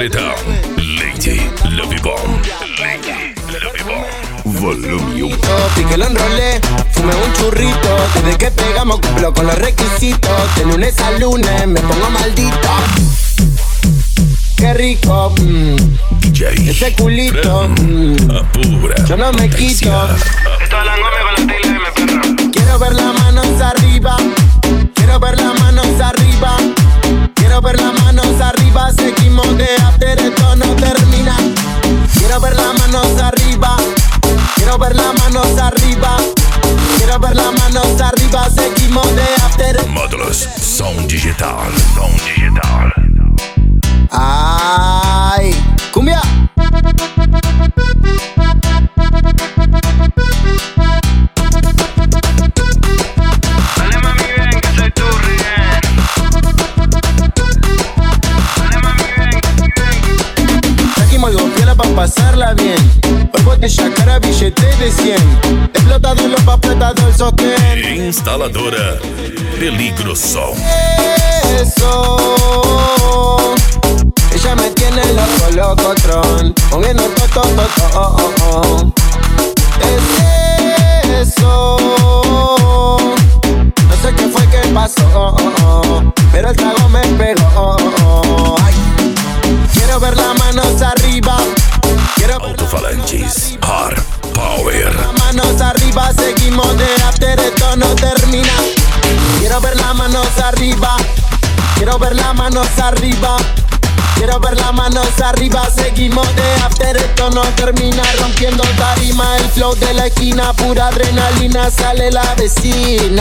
paredão. Lady Love Bomb. Lady Love Bomb. Volume 1. Que lo enrolé, fumé un churrito. Desde que pegamos cumplo con los requisitos. De lunes a lunes me pongo maldito. Qué rico, DJ ese culito, apura. yo no me quito. Esto es la ngome con la TLM, perro. Quiero ver las manos arriba. Quiero ver las manos arriba. Quiero ver las manos arriba. Seguimos de after, esto no termina. Quiero ver las manos arriba. Quiero ver las manos arriba. Quiero ver las manos arriba. Seguimos de after. Módulos som digital. Som digital. Ay, cumbia. Dale mami ven que soy tu rehén. Dale mami ven. Trajimos algo piola pa' pasarla bien. Hoy botella cara, billete de 100. Explotador, los apretado el sostén. Instaladora Peligro Som. Eso. Ella me tiene loco, locotrón. Moviendo todo. Es eso. No sé qué fue que pasó, pero el trago me pegó. Ay. Quiero ver las manos arriba. Quiero ver Altofalantes Hard Power. las manos arriba. Seguimos de after, esto no termina. Quiero ver las manos arriba. Quiero ver las manos arriba. Quiero ver las manos arriba, seguimos de after, esto no termina. Rompiendo tarima, el flow de la esquina. Pura adrenalina, sale la vecina.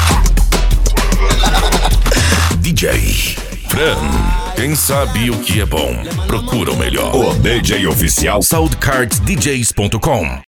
DJ Fran. Quem sabe o que é bom, procura o melhor. O DJ oficial SoundCardsDJs.com.